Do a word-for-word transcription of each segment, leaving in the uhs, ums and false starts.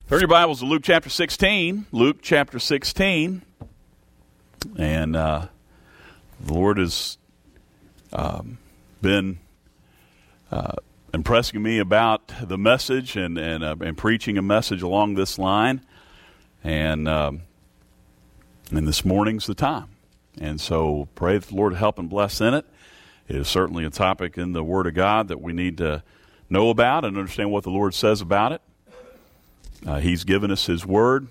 Turn your Bibles to Luke chapter sixteen. Luke chapter sixteen. And uh, the Lord has um, been uh, impressing me about the message and and, uh, and preaching a message along this line. And, um, and this morning's the time. And so pray that the Lord help and bless in it. It is certainly a topic in the Word of God that we need to know about and understand what the Lord says about it. Uh, he's given us His Word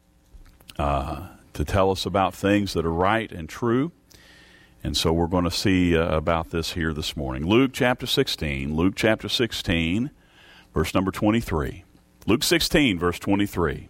uh, to tell us about things that are right and true. And so we're going to see uh, about this here this morning. Luke chapter sixteen. Luke chapter sixteen, verse number twenty-three. Luke sixteen, verse twenty-three.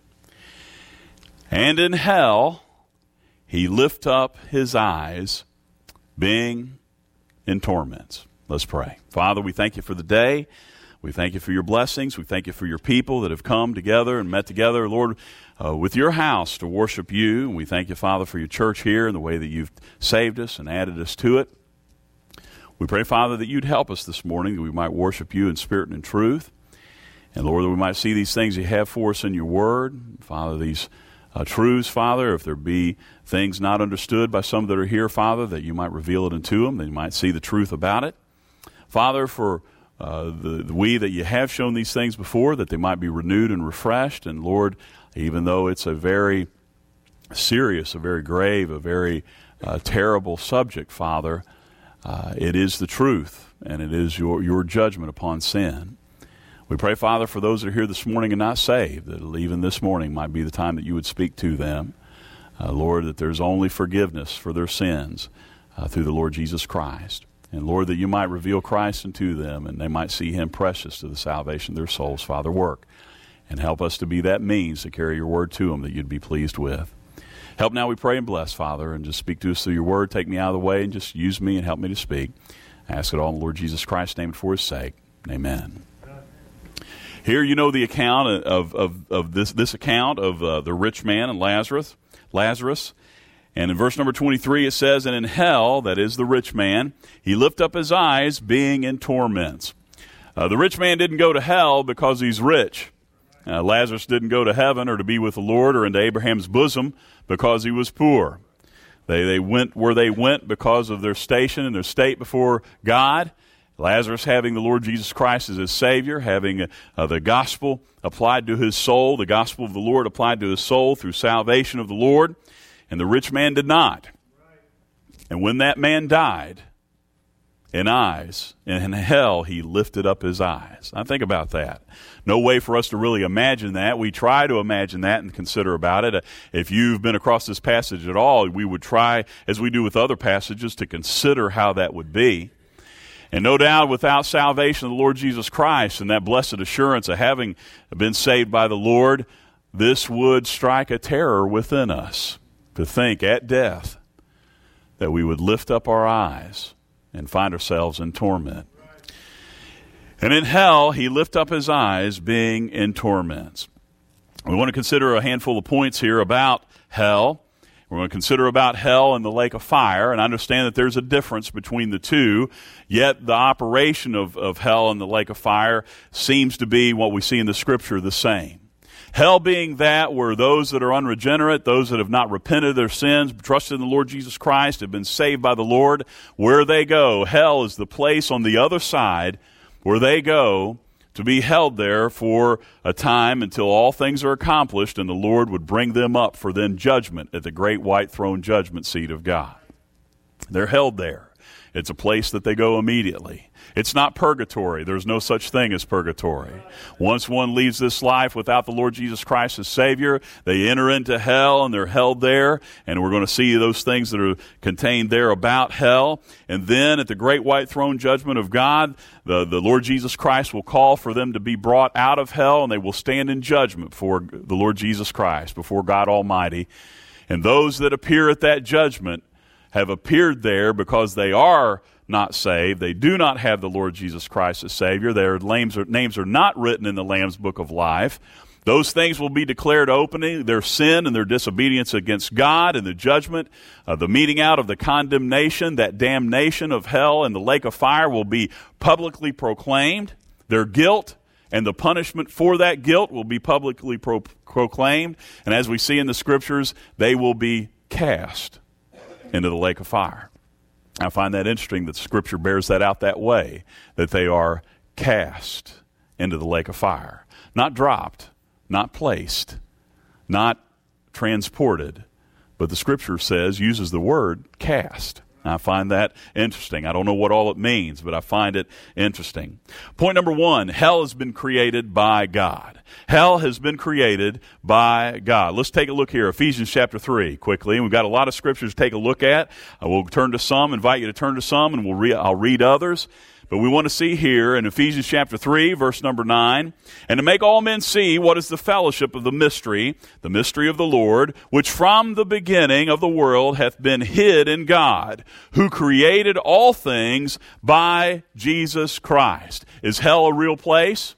And in hell he lift up his eyes, being in torments. Let's pray. Father, we thank you for the day. We thank you for your blessings. We thank you for your people that have come together and met together, Lord, uh, with your house to worship you. And we thank you, Father, for your church here and the way that you've saved us and added us to it. We pray, Father, that you'd help us this morning, that we might worship you in spirit and in truth. And, Lord, that we might see these things you have for us in your word. Father, these uh, truths, Father, if there be things not understood by some that are here, Father, that you might reveal it unto them, that you might see the truth about it. Father, for Uh, the, the we that you have shown these things before, that they might be renewed and refreshed. And Lord, even though it's a very serious, a very grave, a very uh, terrible subject, Father, uh, it is the truth, and it is your, your judgment upon sin. We pray, Father, for those that are here this morning and not saved, that even this morning might be the time that you would speak to them. Uh, Lord, that there's only forgiveness for their sins uh, through the Lord Jesus Christ. And, Lord, that you might reveal Christ unto them, and they might see him precious to the salvation of their souls. Father, work. And help us to be that means to carry your word to them that you'd be pleased with. Help now, we pray, and bless, Father, and just speak to us through your word. Take me out of the way and just use me and help me to speak. I ask it all in the Lord Jesus Christ's name and for his sake. Amen. Here you know the account of, of, of this, this account of uh, the rich man and Lazarus. Lazarus. And in verse number twenty-three it says, and in hell, that is the rich man, he lift up his eyes, being in torments. Uh, the rich man didn't go to hell because he's rich. Uh, Lazarus didn't go to heaven or to be with the Lord or into Abraham's bosom because he was poor. They, they went where they went because of their station and their state before God. Lazarus having the Lord Jesus Christ as his Savior, having uh, the gospel applied to his soul, the gospel of the Lord applied to his soul through salvation of the Lord. And the rich man did not. And when that man died, in eyes, in hell, he lifted up his eyes. Now think about that. No way for us to really imagine that. We try to imagine that and consider about it. If you've been across this passage at all, we would try, as we do with other passages, to consider how that would be. And no doubt without salvation of the Lord Jesus Christ and that blessed assurance of having been saved by the Lord, this would strike a terror within us. To think at death that we would lift up our eyes and find ourselves in torment. And in hell, he lift up his eyes, being in torments. We want to consider a handful of points here about hell. We're going to consider about hell and the lake of fire, and understand that there's a difference between the two, yet the operation of, of hell and the lake of fire seems to be what we see in the Scripture the same. Hell being that where those that are unregenerate, those that have not repented of their sins, trusted in the Lord Jesus Christ, have been saved by the Lord, where they go. Hell is the place on the other side where they go to be held there for a time until all things are accomplished and the Lord would bring them up for then judgment at the great white throne judgment seat of God. They're held there. It's a place that they go immediately. It's not purgatory. There's no such thing as purgatory. Once one leaves this life without the Lord Jesus Christ as Savior, they enter into hell and they're held there. And we're going to see those things that are contained there about hell. And then at the great white throne judgment of God, the, the Lord Jesus Christ will call for them to be brought out of hell, and they will stand in judgment before the Lord Jesus Christ, before God Almighty. And those that appear at that judgment have appeared there because they are not saved. They do not have the Lord Jesus Christ as Savior. Their names are, names are not written in the Lamb's Book of Life. Those things will be declared openly, their sin and their disobedience against God and the judgment, uh, the meting out of the condemnation, that damnation of hell and the lake of fire will be publicly proclaimed. Their guilt and the punishment for that guilt will be publicly pro- proclaimed. And as we see in the Scriptures, they will be cast into the lake of fire. I find that interesting that Scripture bears that out that way, that they are cast into the lake of fire. Not dropped, not placed, not transported, but the Scripture says, uses the word cast. I find that interesting. I don't know what all it means, but I find it interesting. Point number one, hell has been created by God. Hell has been created by God. Let's take a look here, Ephesians chapter three, quickly. We've got a lot of scriptures to take a look at. I will turn to some, invite you to turn to some, and we'll re- I'll read others. But we want to see here in Ephesians chapter three, verse number nine, and to make all men see what is the fellowship of the mystery, the mystery of the Lord, which from the beginning of the world hath been hid in God, who created all things by Jesus Christ. Is hell a real place?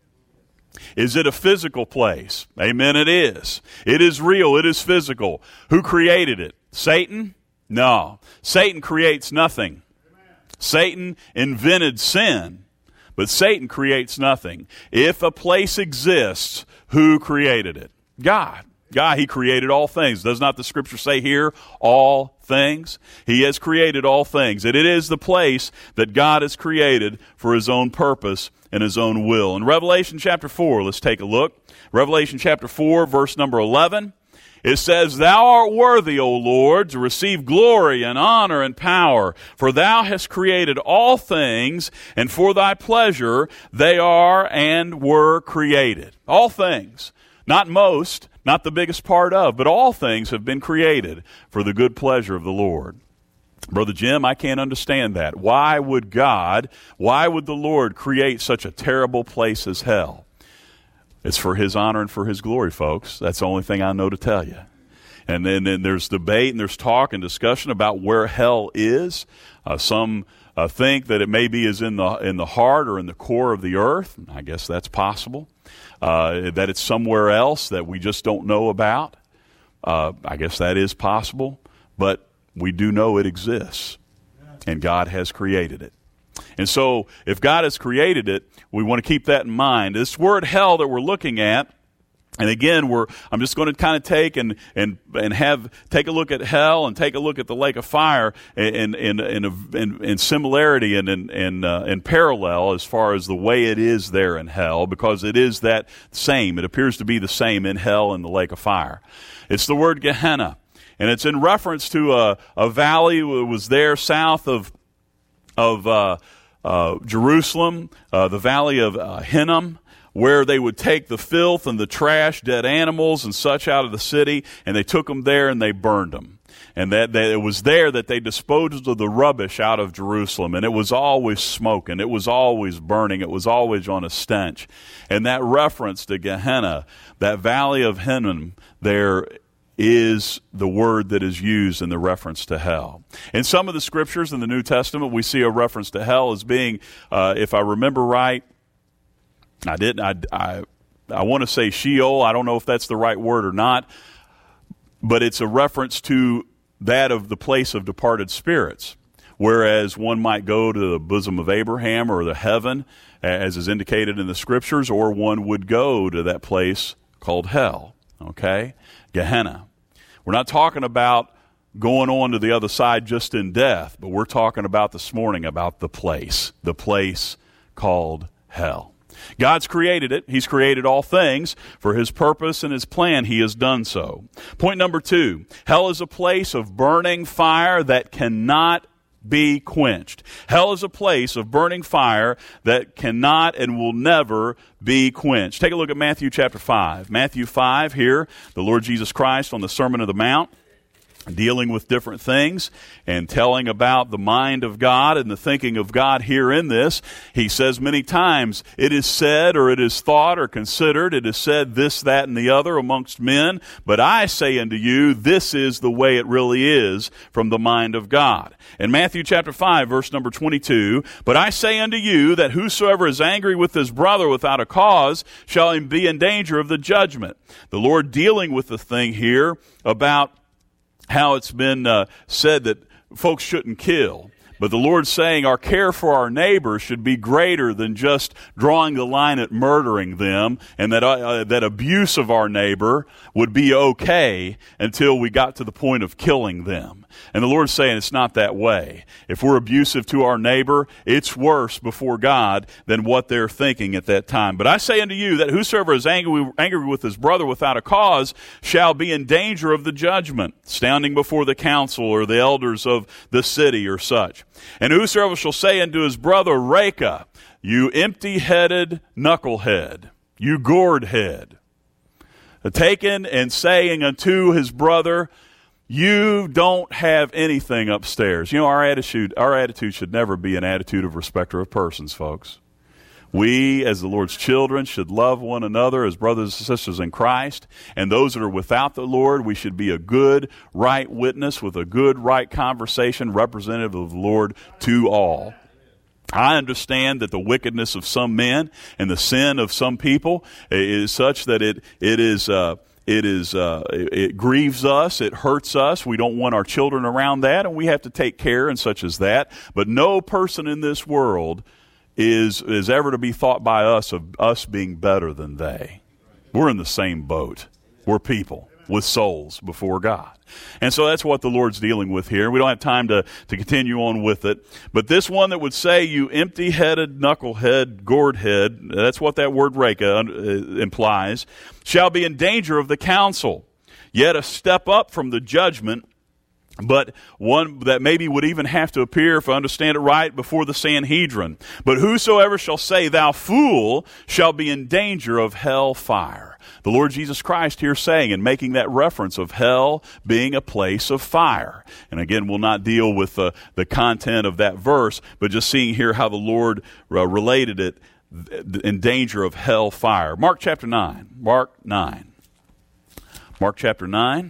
Is it a physical place? Amen, it is. It is real. It is physical. Who created it? Satan? No. Satan creates nothing. Satan invented sin, but Satan creates nothing. If a place exists, who created it? God. God, He created all things. Does not the Scripture say here, all things? He has created all things. And it is the place that God has created for His own purpose and His own will. In Revelation chapter four, let's take a look. Revelation chapter four, verse number eleven. It says, Thou art worthy, O Lord, to receive glory and honor and power, for Thou hast created all things, and for Thy pleasure they are and were created. All things. Not most, not the biggest part of, but all things have been created for the good pleasure of the Lord. Brother Jim, I can't understand that. Why would God, why would the Lord create such a terrible place as hell? It's for His honor and for His glory, folks. That's the only thing I know to tell you. And then, then there's debate and there's talk and discussion about where hell is. Uh, some uh, think that it maybe is in the in the heart or in the core of the earth. I guess that's possible. Uh, that it's somewhere else that we just don't know about. Uh, I guess that is possible. But we do know it exists. And God has created it. And so, if God has created it, we want to keep that in mind. This word hell that we're looking at, and again, we're I'm just going to kind of take and and and have take a look at hell and take a look at the lake of fire in in in in, in similarity and in in, uh, in parallel as far as the way it is there in hell, because it is that same. It appears to be the same in hell and the lake of fire. It's the word Gehenna, and it's in reference to a, a valley that was there south of. of uh, uh, Jerusalem, uh, the valley of uh, Hinnom, where they would take the filth and the trash, dead animals and such out of the city, and they took them there and they burned them. And that, that it was there that they disposed of the rubbish out of Jerusalem, and it was always smoking, it was always burning, it was always on a stench. And that reference to Gehenna, that valley of Hinnom there, is the word that is used in the reference to hell. In some of the scriptures in the New Testament, we see a reference to hell as being, uh, if I remember right, I didn't, I, I, I want to say Sheol. I don't know if that's the right word or not, but it's a reference to that of the place of departed spirits. Whereas one might go to the bosom of Abraham or the heaven, as is indicated in the scriptures, or one would go to that place called hell. Okay? Gehenna. We're not talking about going on to the other side just in death, but we're talking about this morning about the place, the place called hell. God's created it. He's created all things. For His purpose and His plan, He has done so. Point number two, hell is a place of burning fire that cannot be quenched. Hell is a place of burning fire that cannot and will never be quenched. Take a look at Matthew chapter five. Matthew five here, the Lord Jesus Christ on the Sermon on the Mount, dealing with different things and telling about the mind of God and the thinking of God here in this. He says many times, it is said or it is thought or considered, it is said this, that, and the other amongst men, but I say unto you, this is the way it really is from the mind of God. In Matthew chapter five, verse number twenty-two, but I say unto you that whosoever is angry with his brother without a cause shall be in danger of the judgment. The Lord dealing with the thing here about how it's been uh, said that folks shouldn't kill. But the Lord's saying our care for our neighbor should be greater than just drawing the line at murdering them, and that uh, that abuse of our neighbor would be okay until we got to the point of killing them. And the Lord's saying it's not that way. If we're abusive to our neighbor, it's worse before God than what they're thinking at that time. But I say unto you that whosoever is angry, angry with his brother without a cause shall be in danger of the judgment, standing before the council or the elders of the city or such. And whosoever shall say unto his brother, Reka, you empty-headed knucklehead, you gourd head, taken and saying unto his brother, you don't have anything upstairs. You know, our attitude, our attitude should never be an attitude of respecter of persons, folks. We, as the Lord's children, should love one another as brothers and sisters in Christ. And those that are without the Lord, we should be a good, right witness with a good, right conversation, representative of the Lord to all. I understand that the wickedness of some men and the sin of some people is such that it it is uh, it is uh, it, it grieves us, it hurts us. We don't want our children around that, and we have to take care and such as that. But no person in this world is is ever to be thought by us of us being better than they. We're in the same boat. We're people with souls before God. And so that's what the Lord's dealing with here. We don't have time to, to continue on with it. But this one that would say, you empty-headed knucklehead, gourd head, that's what that word Reka implies, shall be in danger of the council, yet a step up from the judgment, but one that maybe would even have to appear, if I understand it right, before the Sanhedrin. But whosoever shall say, thou fool, shall be in danger of hell fire. The Lord Jesus Christ here saying and making that reference of hell being a place of fire. And again, we'll not deal with the, the content of that verse, but just seeing here how the Lord uh, related it in danger of hell fire. Mark chapter nine. Mark nine. Mark chapter nine.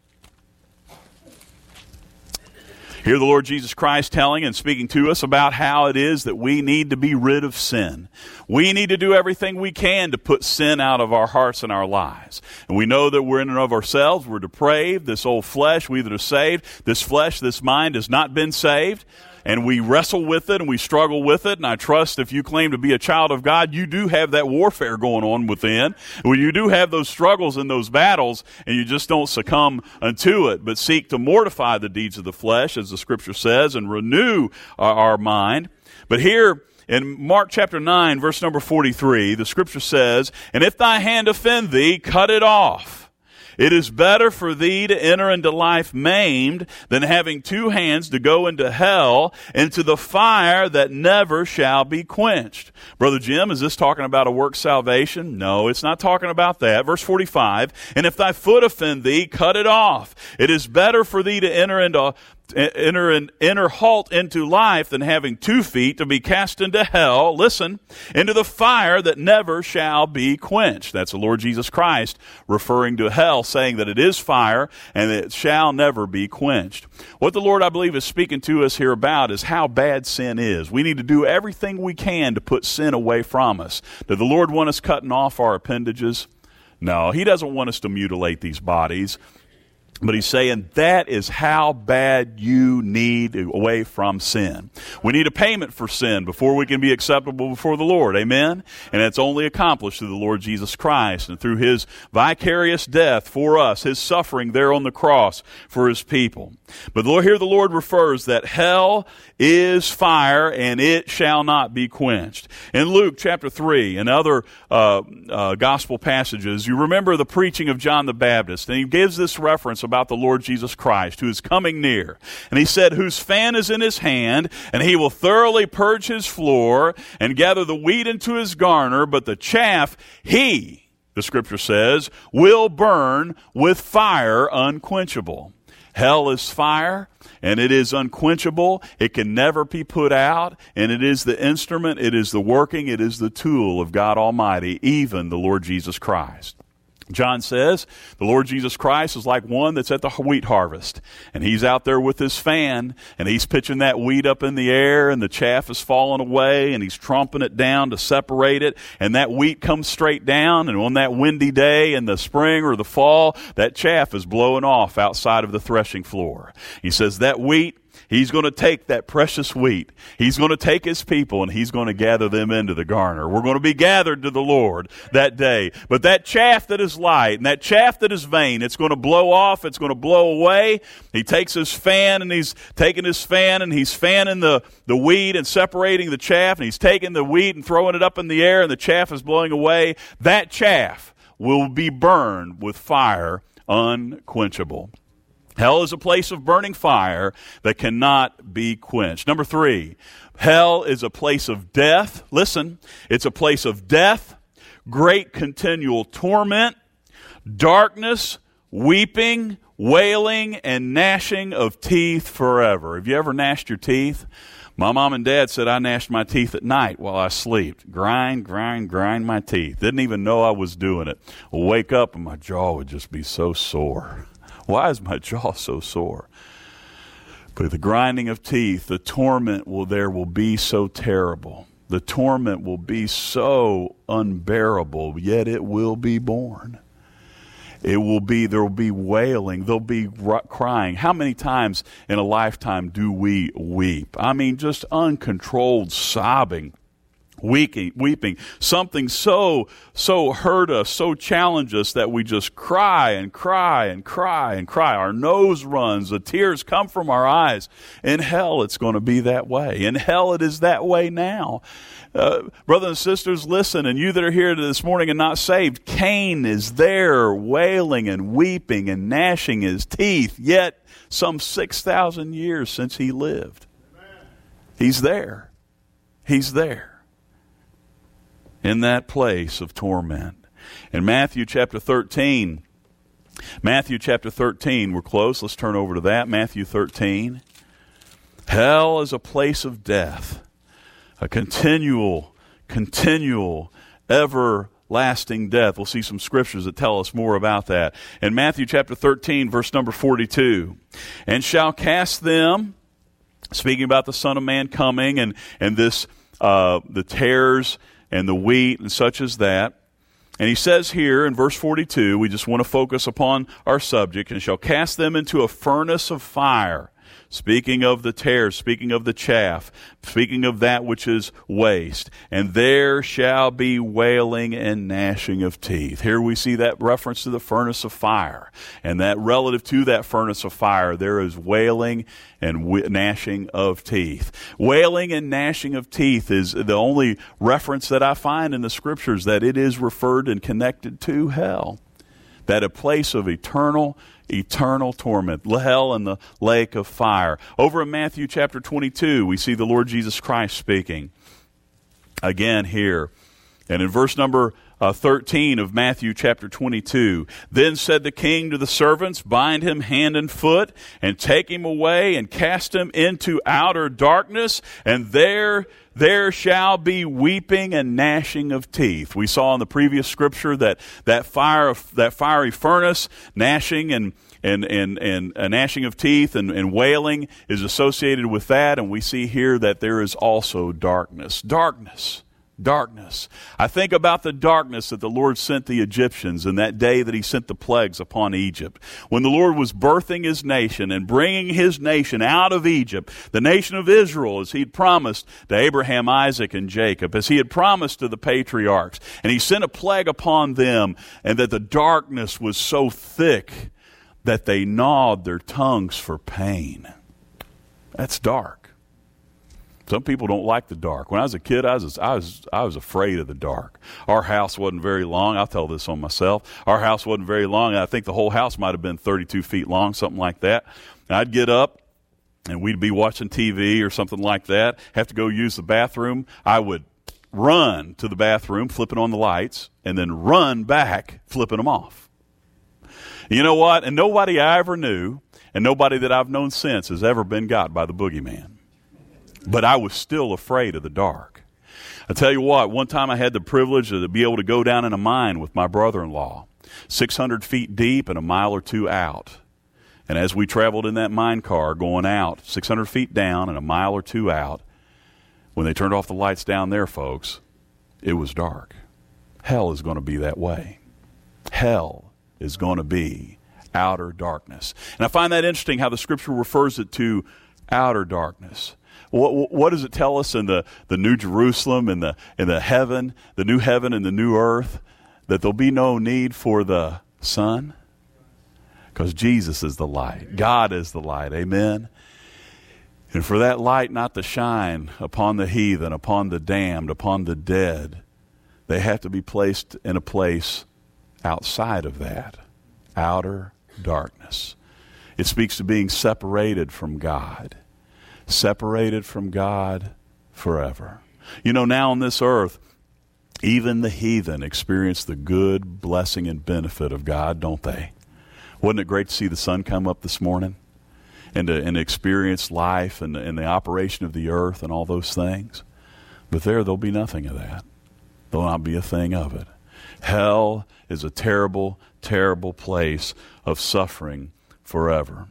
Here the Lord Jesus Christ telling and speaking to us about how it is that we need to be rid of sin. We need to do everything we can to put sin out of our hearts and our lives. And we know that we're in and of ourselves, we're depraved. This old flesh, we that are saved, this flesh, this mind has not been saved. And we wrestle with it and we struggle with it. And I trust if you claim to be a child of God, you do have that warfare going on within. When you do have those struggles and those battles, and you just don't succumb unto it, but seek to mortify the deeds of the flesh, as the Scripture says, and renew our, our mind. But here in Mark chapter nine, verse number forty-three, the Scripture says, and if thy hand offend thee, cut it off. It is better for thee to enter into life maimed than having two hands to go into hell, into the fire that never shall be quenched. Brother Jim, is this talking about a work salvation? No, it's not talking about that. Verse forty-five, and if thy foot offend thee, cut it off. It is better for thee to enter into enter an enter halt into life than having two feet to be cast into hell, listen, into the fire that never shall be quenched. That's the Lord Jesus Christ referring to hell, saying that it is fire and it shall never be quenched. What the Lord, I believe, is speaking to us here about is how bad sin is. We need to do everything we can to put sin away from us. Does the Lord want us cutting off our appendages? No, He doesn't want us to mutilate these bodies. But He's saying that is how bad you need away from sin. We need a payment for sin before we can be acceptable before the Lord. Amen? And that's only accomplished through the Lord Jesus Christ and through His vicarious death for us, His suffering there on the cross for His people. But here the Lord refers that hell is fire and it shall not be quenched. In Luke chapter three and other uh, uh, gospel passages, you remember the preaching of John the Baptist, and he gives this reference about the Lord Jesus Christ who is coming near. And he said, whose fan is in his hand, and he will thoroughly purge his floor and gather the wheat into his garner, but the chaff he, the Scripture says, will burn with fire unquenchable. Hell is fire, and it is unquenchable. It can never be put out, and it is the instrument, it is the working, it is the tool of God Almighty, even the Lord Jesus Christ. John says the Lord Jesus Christ is like one that's at the wheat harvest, and he's out there with his fan, and he's pitching that wheat up in the air, and the chaff is falling away, and he's tromping it down to separate it, and that wheat comes straight down, and on that windy day in the spring or the fall, that chaff is blowing off outside of the threshing floor. He says that wheat He's going to take that precious wheat. He's going to take his people and he's going to gather them into the garner. We're going to be gathered to the Lord that day. But that chaff that is light and that chaff that is vain, it's going to blow off. It's going to blow away. He takes his fan and he's taking his fan and he's fanning the, the wheat and separating the chaff. And he's taking the wheat and throwing it up in the air and the chaff is blowing away. That chaff will be burned with fire unquenchable. Hell is a place of burning fire that cannot be quenched. Number three, hell is a place of death. Listen, it's a place of death, great continual torment, darkness, weeping, wailing, and gnashing of teeth forever. Have you ever gnashed your teeth? My mom and dad said I gnashed my teeth at night while I slept. Grind, grind, grind my teeth. Didn't even know I was doing it. I'll wake up and my jaw would just be so sore. Why is my jaw so sore? But the grinding of teeth, the torment will there will be so terrible. The torment will be so unbearable, yet it will be borne. It will be, there will be wailing, there'll be crying. How many times in a lifetime do we weep? I mean, just uncontrolled sobbing. Weeping, weeping, something so, so hurt us, so challenged us that we just cry and cry and cry and cry. Our nose runs, the tears come from our eyes. In hell, it's going to be that way. In hell, it is that way now. Uh, brothers and sisters, listen, and you that are here this morning and not saved, Cain is there wailing and weeping and gnashing his teeth, yet some six thousand years since he lived. He's there. He's there. In that place of torment. In Matthew chapter thirteen, Matthew chapter thirteen, we're close. Let's turn over to that. Matthew thirteen. Hell is a place of death, a continual, continual, everlasting death. We'll see some scriptures that tell us more about that. In Matthew chapter thirteen, verse number forty-two, and shall cast them, speaking about the Son of Man coming and, and this, uh, the tares and the wheat and such as that. And he says here in verse forty-two, we just want to focus upon our subject, and shall cast them into a furnace of fire. Speaking of the tares, speaking of the chaff, speaking of that which is waste. And there shall be wailing and gnashing of teeth. Here we see that reference to the furnace of fire. And that relative to that furnace of fire, there is wailing and gnashing of teeth. Wailing and gnashing of teeth is the only reference that I find in the scriptures that it is referred and connected to hell. That a place of eternal eternal torment, hell and the lake of fire. Over in Matthew chapter twenty-two, we see the Lord Jesus Christ speaking again here. And in verse number uh, thirteen of Matthew chapter twenty-two, then said the king to the servants, bind him hand and foot, and take him away, and cast him into outer darkness, and there there shall be weeping and gnashing of teeth. We saw in the previous scripture that that fire, that fiery furnace, gnashing and and and and a gnashing of teeth and, and wailing is associated with that, and we see here that there is also darkness. Darkness. Darkness. I think about the darkness that the Lord sent the Egyptians in that day that he sent the plagues upon Egypt. When the Lord was birthing his nation and bringing his nation out of Egypt, the nation of Israel, as he had promised to Abraham, Isaac, and Jacob, as he had promised to the patriarchs, and he sent a plague upon them, and that the darkness was so thick that they gnawed their tongues for pain. That's dark. Some people don't like the dark. When I was a kid, I was I was I was afraid of the dark. Our house wasn't very long. I'll tell this on myself. Our house wasn't very long, and I think the whole house might have been thirty-two feet long, something like that. And I'd get up, and we'd be watching T V or something like that, have to go use the bathroom. I would run to the bathroom, flipping on the lights, and then run back, flipping them off. You know what? And nobody I ever knew, and nobody that I've known since has ever been got by the boogeyman. But I was still afraid of the dark. I tell you what, one time I had the privilege to be able to go down in a mine with my brother-in-law, six hundred feet deep and a mile or two out. And as we traveled in that mine car going out, six hundred feet down and a mile or two out, when they turned off the lights down there, folks, it was dark. Hell is going to be that way. Hell is going to be outer darkness. And I find that interesting how the scripture refers it to outer darkness. What, what does it tell us in the, the New Jerusalem and the, in the heaven, the new heaven and the new earth, that there'll be no need for the sun? Because Jesus is the light. God is the light. Amen? And for that light not to shine upon the heathen, upon the damned, upon the dead, they have to be placed in a place outside of that, outer darkness. It speaks to being separated from God, separated from God forever. You know, now on this earth, even the heathen experience the good blessing and benefit of God, don't they? Wasn't it great to see the sun come up this morning? And to, and to experience life and, and the operation of the earth and all those things. But there, there'll be nothing of that. There'll not be a thing of it. Hell is a terrible, terrible place of suffering forever.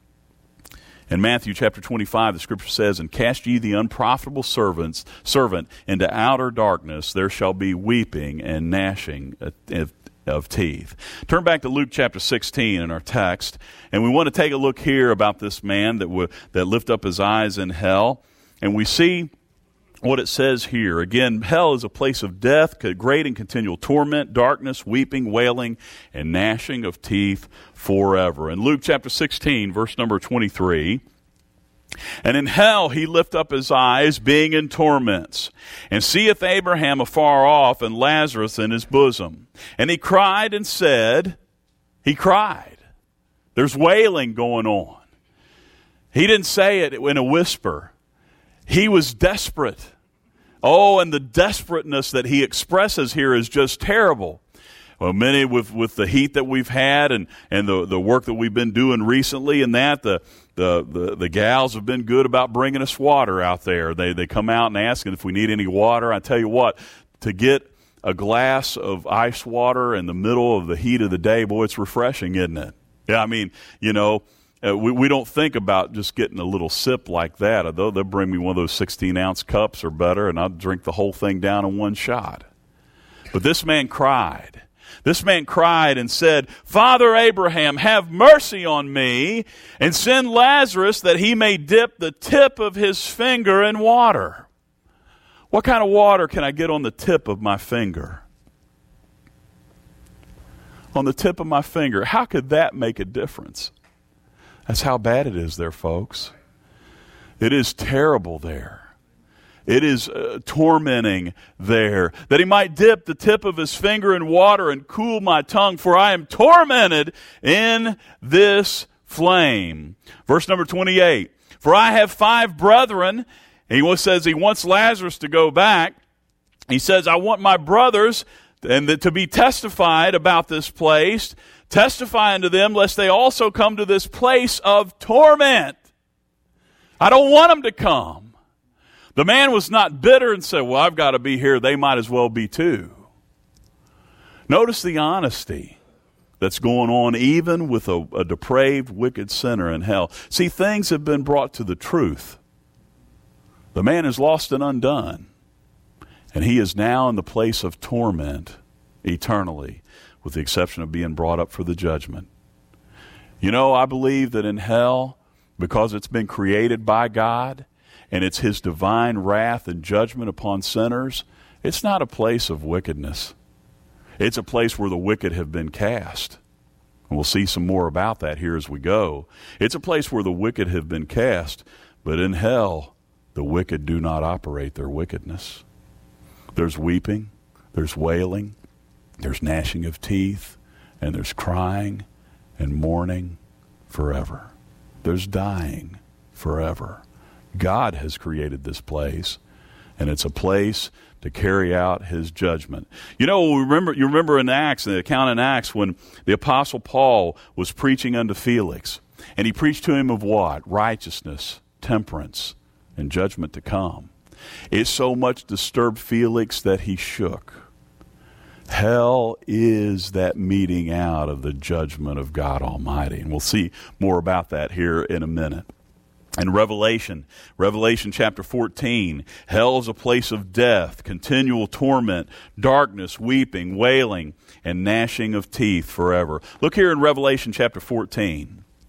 In Matthew chapter twenty-five, the scripture says, "And cast ye the unprofitable servants, servant into outer darkness, there shall be weeping and gnashing of of teeth." Turn back to Luke chapter sixteen in our text, and we want to take a look here about this man that w- that lift up his eyes in hell, and we see what it says here. Again, hell is a place of death, great and continual torment, darkness, weeping, wailing, and gnashing of teeth forever. In Luke chapter sixteen, verse number twenty-three, "And in hell he lift up his eyes, being in torments, and seeth Abraham afar off, and Lazarus in his bosom. And he cried and said," he cried. There's wailing going on. He didn't say it in a whisper. He was desperate. Oh, and the desperateness that he expresses here is just terrible. Well, many with, with the heat that we've had and, and the, the work that we've been doing recently and that, the, the, the, the gals have been good about bringing us water out there. They, they come out and ask if we need any water. I tell you what, to get a glass of ice water in the middle of the heat of the day, boy, it's refreshing, isn't it? Yeah, I mean, you know, uh, we, we don't think about just getting a little sip like that, although they'll bring me one of those sixteen-ounce cups or better, and I'll drink the whole thing down in one shot. But this man cried. This man cried and said, "Father Abraham, have mercy on me, and send Lazarus that he may dip the tip of his finger in water." What kind of water can I get on the tip of my finger? On the tip of my finger. How could that make a difference? That's how bad it is there, folks. It is terrible there. It is uh, tormenting there. That he might dip the tip of his finger in water and cool my tongue, for I am tormented in this flame. Verse number twenty-eight. "For I have five brethren." And he says he wants Lazarus to go back. He says, "I want my brothers and the, to be testified about this place, testify unto them, lest they also come to this place of torment." I don't want them to come. The man was not bitter and said, "Well, I've got to be here. They might as well be too." Notice the honesty that's going on even with a, a depraved, wicked sinner in hell. See, things have been brought to the truth. The man is lost and undone, and he is now in the place of torment eternally, with the exception of being brought up for the judgment. You know, I believe that in hell, because it's been created by God, and it's his divine wrath and judgment upon sinners, it's not a place of wickedness. It's a place where the wicked have been cast. And we'll see some more about that here as we go. It's a place where the wicked have been cast, but in hell, the wicked do not operate their wickedness. There's weeping, there's wailing, there's gnashing of teeth, and there's crying and mourning forever. There's dying forever. God has created this place, and it's a place to carry out his judgment. You know, remember, you remember in Acts, in the account in Acts, when the Apostle Paul was preaching unto Felix, and he preached to him of what? Righteousness, temperance, and judgment to come. It so much disturbed Felix that he shook. Hell is that meeting out of the judgment of God Almighty. And we'll see more about that here in a minute. In Revelation, Revelation chapter fourteen, hell is a place of death, continual torment, darkness, weeping, wailing, and gnashing of teeth forever. Look here in Revelation chapter fourteen.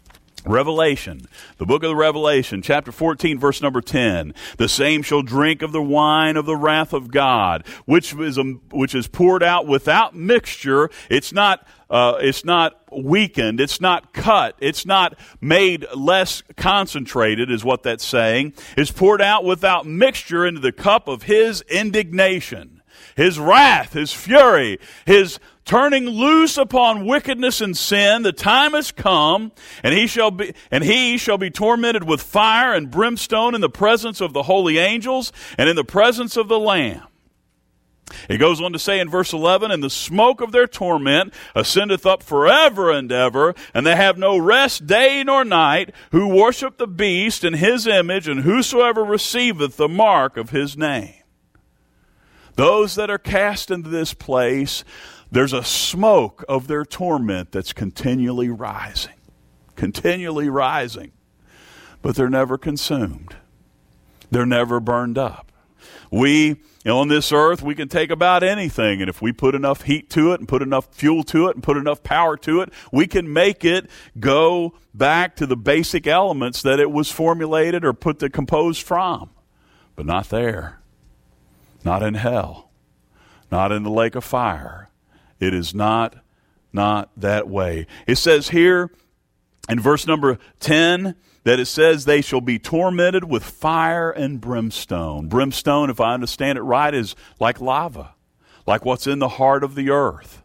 Revelation, the book of the Revelation, chapter fourteen, verse number ten. The same shall drink of the wine of the wrath of God, which is a, which is poured out without mixture. It's not uh, it's not weakened. It's not cut. It's not made less concentrated, is what that's saying. It's poured out without mixture into the cup of his indignation, his wrath, his fury, his turning loose upon wickedness and sin. The time has come, and he shall be and he shall be tormented with fire and brimstone in the presence of the holy angels and in the presence of the Lamb. It goes on to say in verse eleven, and the smoke of their torment ascendeth up forever and ever, and they have no rest day nor night, who worship the beast and his image, and whosoever receiveth the mark of his name. Those that are cast into this place, there's a smoke of their torment that's continually rising, continually rising. But they're never consumed. They're never burned up. We, you know, on this earth, we can take about anything, and if we put enough heat to it and put enough fuel to it and put enough power to it, we can make it go back to the basic elements that it was formulated or put the composed from. But not there. Not in hell. Not in the lake of fire. It is not, not that way. It says here in verse number ten that it says they shall be tormented with fire and brimstone. Brimstone, if I understand it right, is like lava, like what's in the heart of the earth.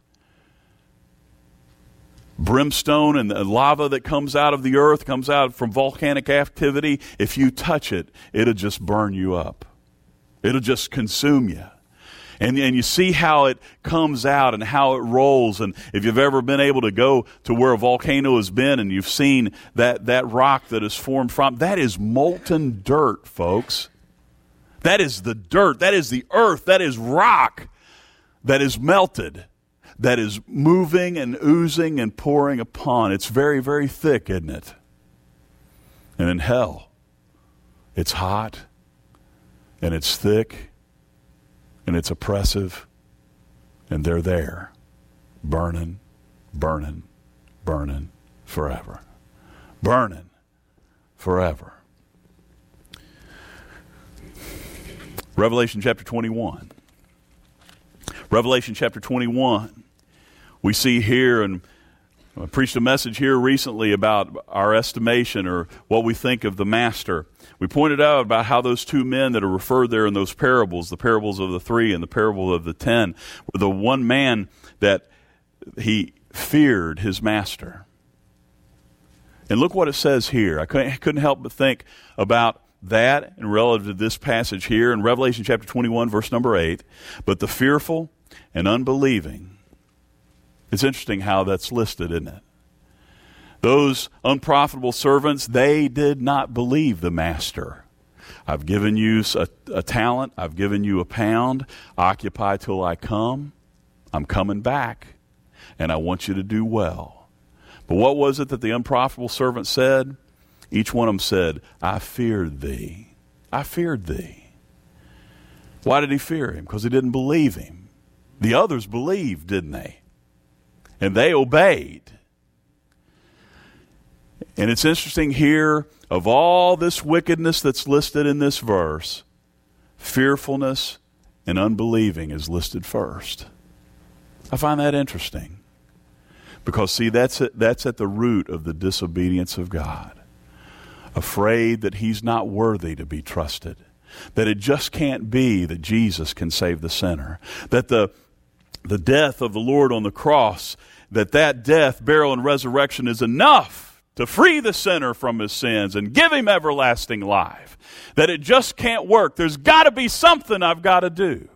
Brimstone and the lava that comes out of the earth, comes out from volcanic activity. If you touch it, it'll just burn you up. It'll just consume you. And, and you see how it comes out and how it rolls. And if you've ever been able to go to where a volcano has been and you've seen that, that rock that is formed from, that is molten dirt, folks. That is the dirt. That is the earth. That is rock that is melted, that is moving and oozing and pouring upon. It's very, very thick, isn't it? And in hell, it's hot and it's thick. And it's oppressive, and they're there, burning, burning, burning forever. Burning forever. Revelation chapter twenty-one. Revelation chapter twenty-one. We see here, and I preached a message here recently about our estimation or what we think of the master. We pointed out about how those two men that are referred there in those parables, the parables of the three and the parable of the ten, were the one man that he feared his master. And look what it says here. I couldn't, I couldn't help but think about that and relative to this passage here in Revelation chapter twenty-one, verse number eight. But the fearful and unbelieving. It's interesting how that's listed, isn't it? Those unprofitable servants, they did not believe the master. I've given you a, a talent. I've given you a pound. Occupy till I come. I'm coming back, and I want you to do well. But what was it that the unprofitable servant said? Each one of them said, I feared thee. I feared thee. Why did he fear him? Because he didn't believe him. The others believed, didn't they? And they obeyed. And it's interesting here, of all this wickedness that's listed in this verse, fearfulness and unbelieving is listed first. I find that interesting. Because, see, that's at, that's at the root of the disobedience of God. Afraid that he's not worthy to be trusted. That it just can't be that Jesus can save the sinner. That the the death of the Lord on the cross, that that death, burial, and resurrection is enough to free the sinner from his sins and give him everlasting life. That it just can't work. There's got to be something I've got to do.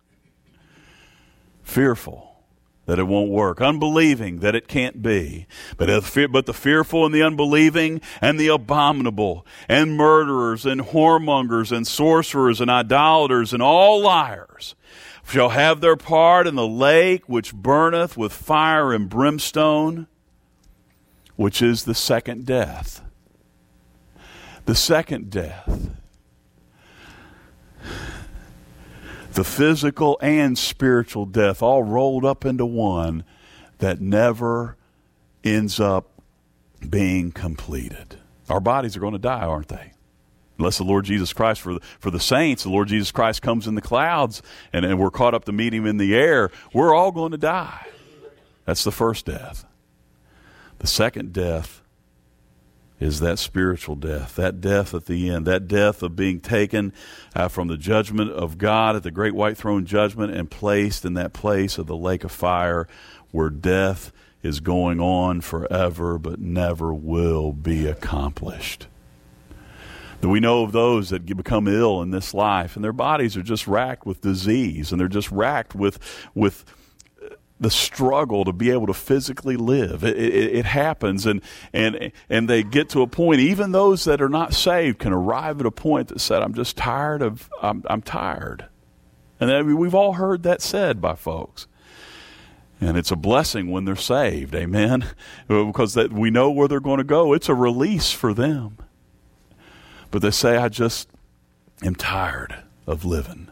Fearful that it won't work. Unbelieving that it can't be. But, but the fearful and the unbelieving and the abominable and murderers and whoremongers and sorcerers and idolaters and all liars shall have their part in the lake which burneth with fire and brimstone, which is the second death. The second death. The physical and spiritual death all rolled up into one that never ends up being completed. Our bodies are going to die, aren't they? Unless the Lord Jesus Christ, for the, for the saints, the Lord Jesus Christ comes in the clouds and, and we're caught up to meet him in the air, we're all going to die. That's the first death. The second death is that spiritual death, that death at the end, that death of being taken uh, from the judgment of God at the great white throne judgment and placed in that place of the lake of fire where death is going on forever but never will be accomplished. We know of those that become ill in this life, and their bodies are just racked with disease, and they're just racked with with the struggle to be able to physically live. It, it, it happens, and and and they get to a point. Even those that are not saved can arrive at a point that said, "I'm just tired of. I'm, I'm tired," and I mean, we've all heard that said by folks. And it's a blessing when they're saved, amen, because that we know where they're going to go. It's a release for them. But they say, I just am tired of living.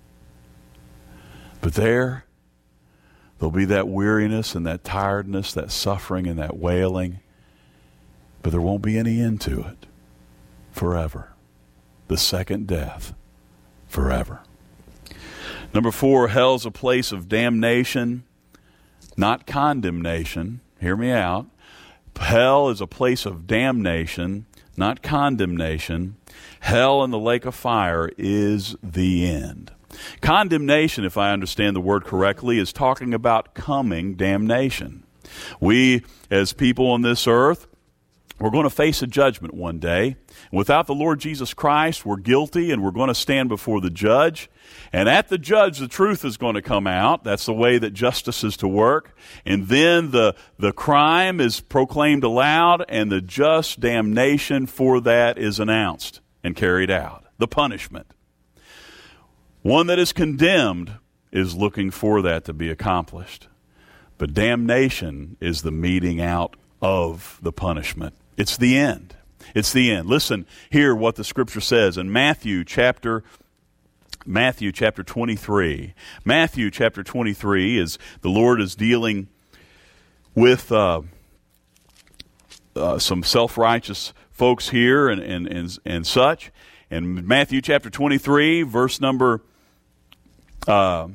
But there, there'll be that weariness and that tiredness, that suffering and that wailing. But there won't be any end to it forever. The second death forever. Number four, hell's a place of damnation, not condemnation. Hear me out. Hell is a place of damnation, not condemnation. Hell and the lake of fire is the end. Condemnation, if I understand the word correctly, is talking about coming damnation. We, as people on this earth, we're going to face a judgment one day. Without the Lord Jesus Christ, we're guilty and we're going to stand before the judge. And at the judge, the truth is going to come out. That's the way that justice is to work. And then the, the crime is proclaimed aloud and the just damnation for that is announced and carried out. The punishment. One that is condemned is looking for that to be accomplished. But damnation is the meting out of the punishment. It's the end. It's the end. Listen, hear what the Scripture says in Matthew chapter Matthew chapter twenty-three. Matthew chapter twenty-three is the Lord is dealing with uh, uh, some self-righteous folks here and and and, and such. And Matthew chapter twenty-three, verse number. Uh,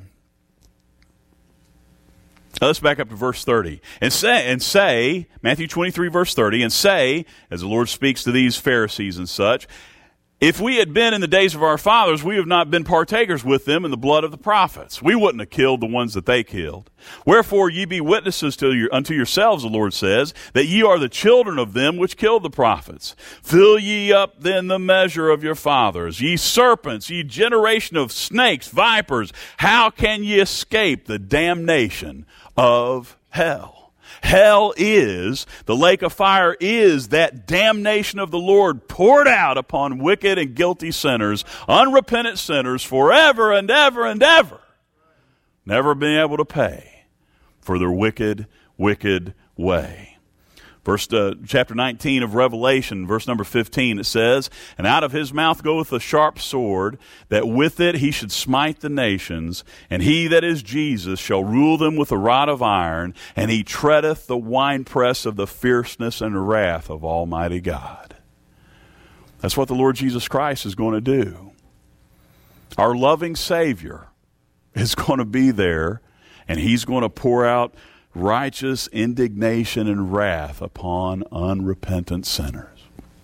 Let's back up to verse thirty. And say, and say, Matthew twenty-three, verse thirty, and say, as the Lord speaks to these Pharisees and such, if we had been in the days of our fathers, we have not been partakers with them in the blood of the prophets. We wouldn't have killed the ones that they killed. Wherefore ye be witnesses to your, unto yourselves, the Lord says, that ye are the children of them which killed the prophets. Fill ye up then the measure of your fathers. Ye serpents, ye generation of snakes, vipers, how can ye escape the damnation of hell? Hell is, the lake of fire is that damnation of the Lord poured out upon wicked and guilty sinners, unrepentant sinners, forever and ever and ever, never being able to pay for their wicked, wicked way. Verse uh, chapter nineteen of Revelation, verse number fifteen, it says, and out of his mouth goeth a sharp sword, that with it he should smite the nations, and he that is Jesus shall rule them with a rod of iron, and he treadeth the winepress of the fierceness and wrath of Almighty God. That's what the Lord Jesus Christ is going to do. Our loving Savior is going to be there, and he's going to pour out righteous indignation and wrath upon unrepentant sinners,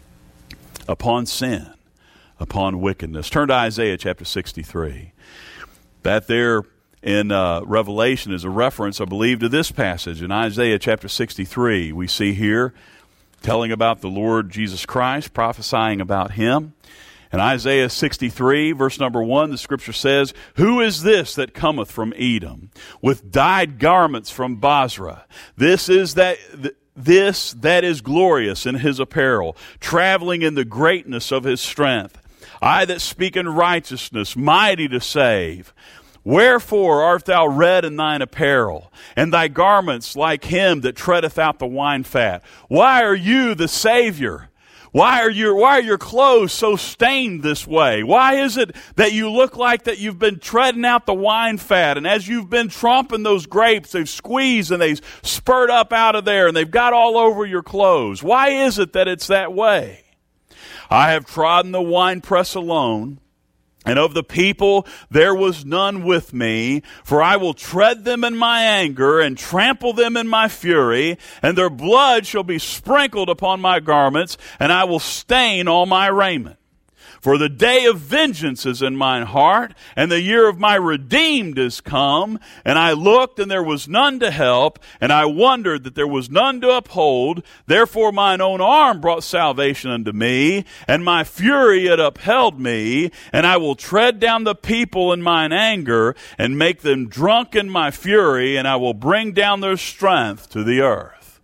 upon sin, upon wickedness. Turn to Isaiah chapter sixty-three. That there in uh, Revelation is a reference, I believe, to this passage. In Isaiah chapter sixty-three, we see here telling about the Lord Jesus Christ, prophesying about him. In Isaiah sixty-three, verse number one, the Scripture says, who is this that cometh from Edom, with dyed garments from Basra? This is that this that is glorious in his apparel, traveling in the greatness of his strength. I that speak in righteousness, mighty to save. Wherefore art thou red in thine apparel, and thy garments like him that treadeth out the wine fat? Why are you the Savior? Why are your why are your clothes so stained this way? Why is it that you look like that you've been treading out the wine fat, and as you've been tromping those grapes, they've squeezed and they've spurted up out of there and they've got all over your clothes? Why is it that it's that way? I have trodden the winepress alone, and of the people there was none with me, for I will tread them in my anger and trample them in my fury, and their blood shall be sprinkled upon my garments, and I will stain all my raiment. For the day of vengeance is in mine heart, and the year of my redeemed is come. And I looked, and there was none to help, and I wondered that there was none to uphold. Therefore mine own arm brought salvation unto me, and my fury it upheld me. And I will tread down the people in mine anger, and make them drunk in my fury, and I will bring down their strength to the earth.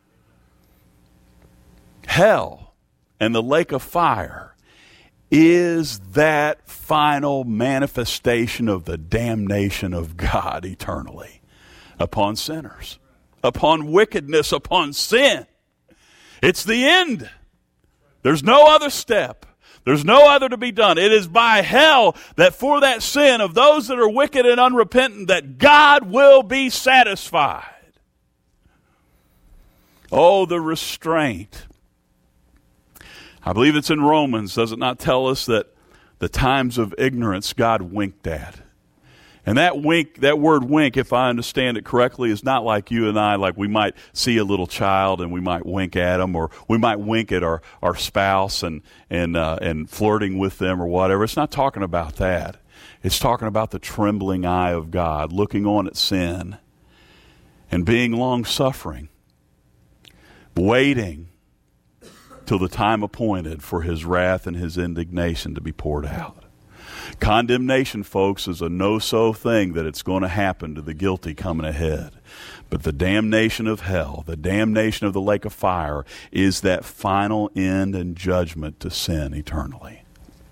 Hell and the lake of fire is that final manifestation of the damnation of God eternally upon sinners, upon wickedness, upon sin. It's the end. There's no other step. There's no other to be done. It is by hell that for that sin of those that are wicked and unrepentant that God will be satisfied. Oh, the restraint. I believe it's in Romans, does it not tell us that the times of ignorance God winked at? And that wink, that word wink, if I understand it correctly, is not like you and I, like we might see a little child and we might wink at them, or we might wink at our, our spouse and, and, uh, and flirting with them or whatever. It's not talking about that. It's talking about the trembling eye of God, looking on at sin and being long-suffering, waiting till the time appointed for his wrath and his indignation to be poured out. Condemnation, folks, is a no-so thing that it's going to happen to the guilty coming ahead. But the damnation of hell, the damnation of the lake of fire, is that final end and judgment to sin eternally.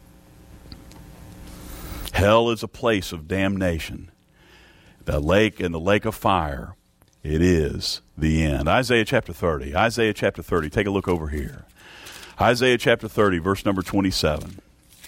Hell is a place of damnation. The lake and the lake of fire, it is the end. Isaiah chapter thirty. Isaiah chapter thirty. Take a look over here. Isaiah chapter thirty, verse number twenty-seven.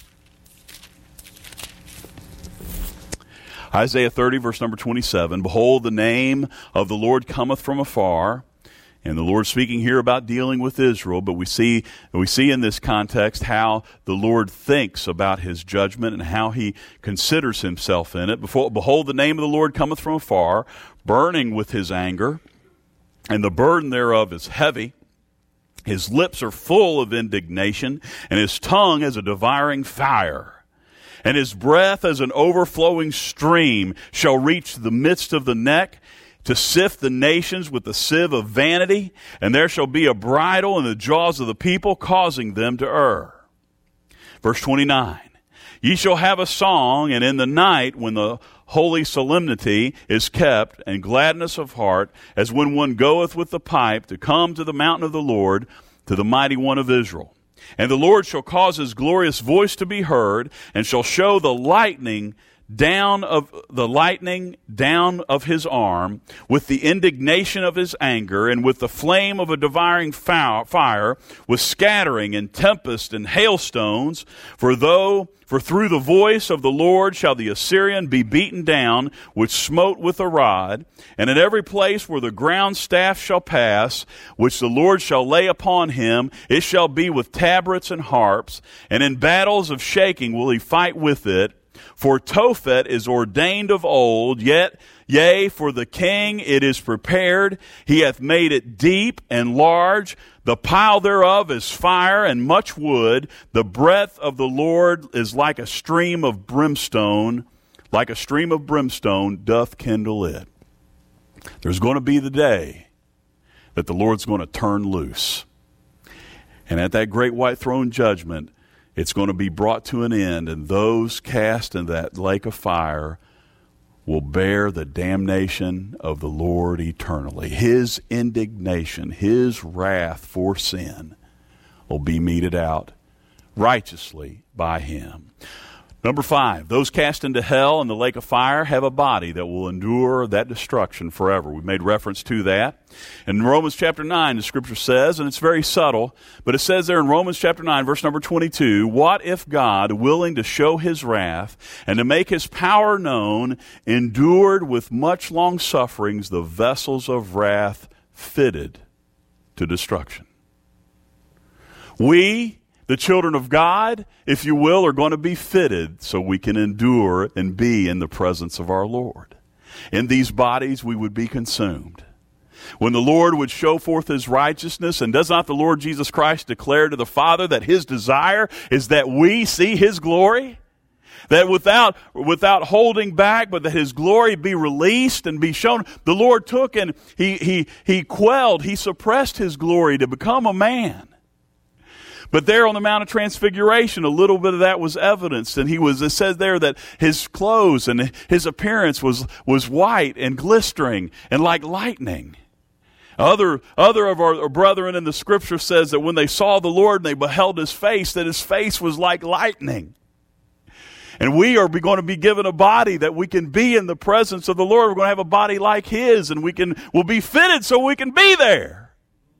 Isaiah thirty, verse number twenty-seven. Behold, the name of the Lord cometh from afar. And the Lord speaking here about dealing with Israel, but we see we see in this context how the Lord thinks about his judgment and how he considers himself in it. Behold, the name of the Lord cometh from afar, burning with his anger, and the burden thereof is heavy. His lips are full of indignation, and his tongue as a devouring fire. And his breath as an overflowing stream shall reach the midst of the neck, to sift the nations with the sieve of vanity. And there shall be a bridle in the jaws of the people, causing them to err. Verse twenty-nine. Ye shall have a song, and in the night when the holy solemnity is kept, and gladness of heart, as when one goeth with the pipe to come to the mountain of the Lord, to the mighty one of Israel. And the Lord shall cause his glorious voice to be heard, and shall show the lightning down of the lightning down of his arm, with the indignation of his anger, and with the flame of a devouring fire, with scattering and tempest and hailstones. For though for through the voice of the Lord shall the Assyrian be beaten down, which smote with a rod. And in every place where the ground staff shall pass, which the Lord shall lay upon him, it shall be with tabrets and harps. And in battles of shaking will he fight with it. For Tophet is ordained of old, yet, yea, for the king it is prepared. He hath made it deep and large. The pile thereof is fire and much wood. The breath of the Lord is like a stream of brimstone. Like a stream of brimstone doth kindle it. There's going to be the day that the Lord's going to turn loose. And at that great white throne judgment, it's going to be brought to an end, and those cast in that lake of fire will bear the damnation of the Lord eternally. His indignation, his wrath for sin will be meted out righteously by him. Number five, those cast into hell and the lake of fire have a body that will endure that destruction forever. We made reference to that. In Romans chapter nine, the scripture says, and it's very subtle, but it says there in Romans chapter nine, verse number twenty-two, what if God, willing to show his wrath and to make his power known, endured with much long sufferings the vessels of wrath fitted to destruction? We, the children of God, if you will, are going to be fitted so we can endure and be in the presence of our Lord. In these bodies we would be consumed. When the Lord would show forth his righteousness, and does not the Lord Jesus Christ declare to the Father that his desire is that we see his glory? That without, without holding back, but that his glory be released and be shown. The Lord took and he, he, he quelled, he suppressed his glory to become a man. But there on the Mount of Transfiguration, a little bit of that was evidenced. And he was, it says there that his clothes and his appearance was, was white and glistering and like lightning. Other, other of our brethren in the scripture says that when they saw the Lord and they beheld his face, that his face was like lightning. And we are going to be given a body that we can be in the presence of the Lord. We're going to have a body like his, and we can, we'll be fitted so we can be there.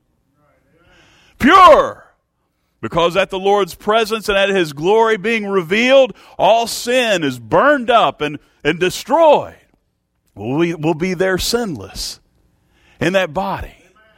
Pure. Because at the Lord's presence and at his glory being revealed, all sin is burned up and, and destroyed. We will be there sinless in that body.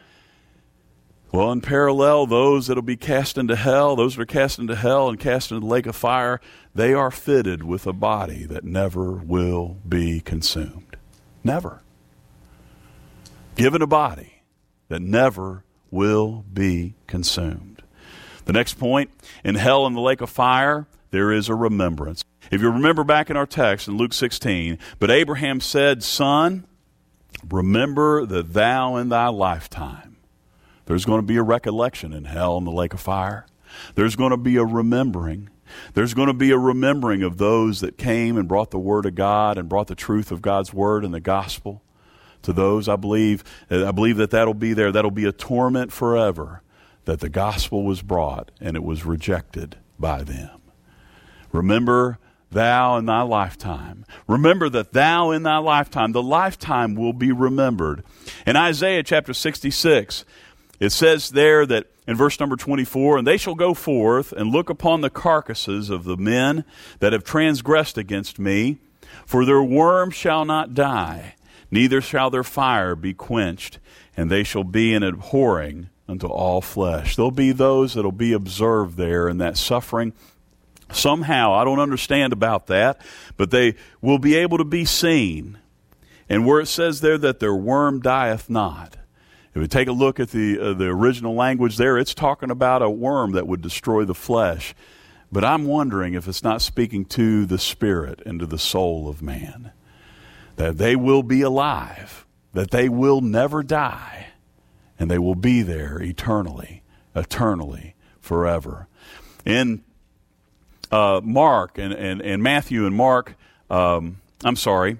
Well, in parallel, those that will be cast into hell, those that are cast into hell and cast into the lake of fire, they are fitted with a body that never will be consumed. Never. Given a body that never will be consumed. The next point, in hell and the lake of fire, there is a remembrance. If you remember back in our text in Luke sixteen, but Abraham said, Son, remember that thou in thy lifetime. There's going to be a recollection in hell and the lake of fire. There's going to be a remembering. There's going to be a remembering of those that came and brought the word of God and brought the truth of God's word and the gospel to those. I believe, I believe that that'll be there. That'll be a torment forever. That the gospel was brought and it was rejected by them. Remember thou in thy lifetime. Remember that thou in thy lifetime, the lifetime will be remembered. In Isaiah chapter sixty-six, it says there that in verse number twenty-four, and they shall go forth and look upon the carcasses of the men that have transgressed against me, for their worm shall not die, neither shall their fire be quenched, and they shall be an abhorring unto all flesh. There'll be those that'll be observed there in that suffering. Somehow, I don't understand about that, but they will be able to be seen. And where it says there that their worm dieth not. If we take a look at the uh, the original language there, it's talking about a worm that would destroy the flesh. But I'm wondering if it's not speaking to the spirit and to the soul of man. That they will be alive, that they will never die. And they will be there eternally, eternally, forever. In uh, Mark and, and, and Matthew and Mark, um, I'm sorry.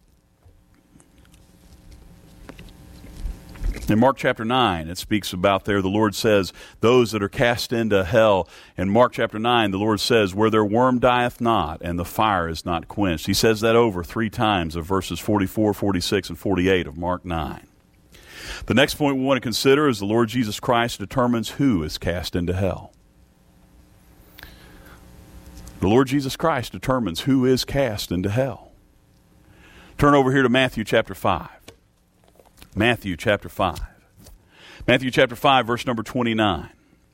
In Mark chapter nine, it speaks about there, the Lord says, those that are cast into hell. In Mark chapter nine, the Lord says, where their worm dieth not, and the fire is not quenched. He says that over three times of verses forty-four, forty-six, and forty-eight of Mark nine. The next point we want to consider is the Lord Jesus Christ determines who is cast into hell. The Lord Jesus Christ determines who is cast into hell. Turn over here to Matthew chapter five. Matthew chapter five. Matthew chapter five, verse number twenty-nine.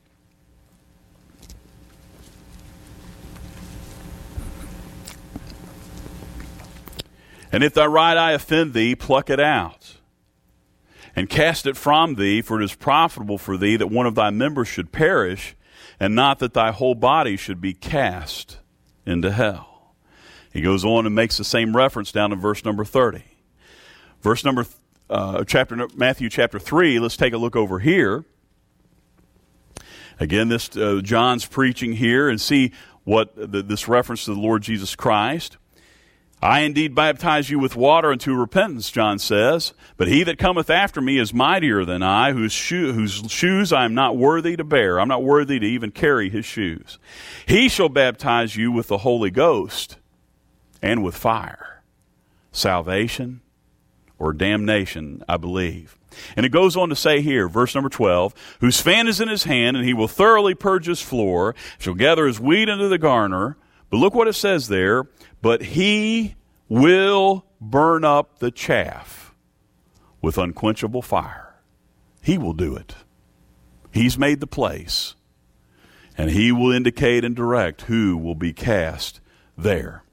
And if thy right eye offend thee, pluck it out, and cast it from thee, for it is profitable for thee that one of thy members should perish, and not that thy whole body should be cast into hell. He goes on and makes the same reference down in verse number thirty. Verse number, uh, chapter Matthew chapter three, let's take a look over here. Again, this uh, John's preaching here, and see what the, this reference to the Lord Jesus Christ. I indeed baptize you with water unto repentance, John says, but he that cometh after me is mightier than I, whose, shoe, whose shoes I am not worthy to bear. I'm not worthy to even carry his shoes. He shall baptize you with the Holy Ghost and with fire. Salvation or damnation, I believe. And it goes on to say here, verse number twelve, whose fan is in his hand, and he will thoroughly purge his floor, shall gather his wheat into the garner. But look what it says there, but he will burn up the chaff with unquenchable fire. He will do it. He's made the place, and he will indicate and direct who will be cast there.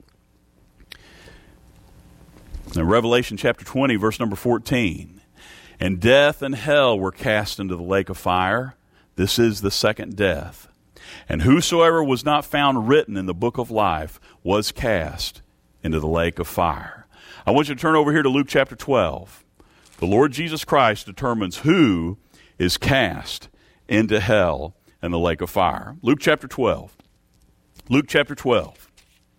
Now, Revelation chapter twenty, verse number fourteen. And death and hell were cast into the lake of fire. This is the second death. And whosoever was not found written in the book of life was cast into the lake of fire. I want you to turn over here to Luke chapter twelve. The Lord Jesus Christ determines who is cast into hell and the lake of fire. Luke chapter twelve. Luke chapter twelve.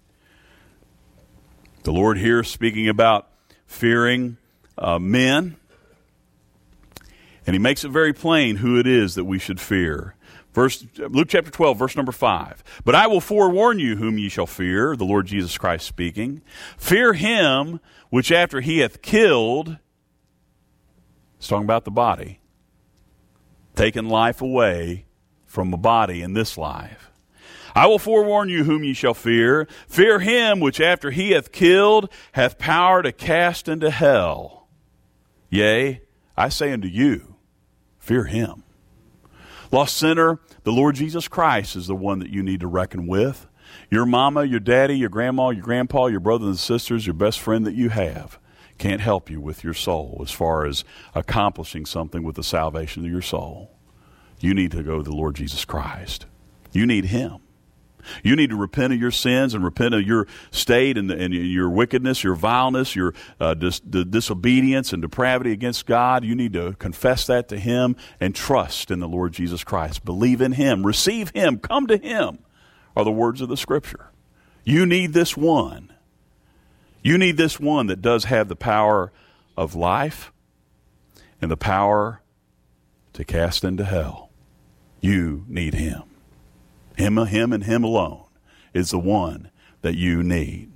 The Lord here speaking about fearing uh, men. And he makes it very plain who it is that we should fear. Verse, Luke chapter twelve, verse number five. But I will forewarn you whom ye shall fear, the Lord Jesus Christ speaking. Fear him which after he hath killed, it's talking about the body, taken life away from a body in this life. I will forewarn you whom ye shall fear. Fear him which after he hath killed hath power to cast into hell. Yea, I say unto you, fear him. Lost sinner, the Lord Jesus Christ is the one that you need to reckon with. Your mama, your daddy, your grandma, your grandpa, your brothers and sisters, your best friend that you have can't help you with your soul as far as accomplishing something with the salvation of your soul. You need to go to the Lord Jesus Christ. You need him. You need to repent of your sins and repent of your state and, and your wickedness, your vileness, your uh, dis- the disobedience and depravity against God. You need to confess that to him and trust in the Lord Jesus Christ. Believe in him. Receive him. Come to him are the words of the Scripture. You need this one. You need this one that does have the power of life and the power to cast into hell. You need him. Him, him, and him alone is the one that you need.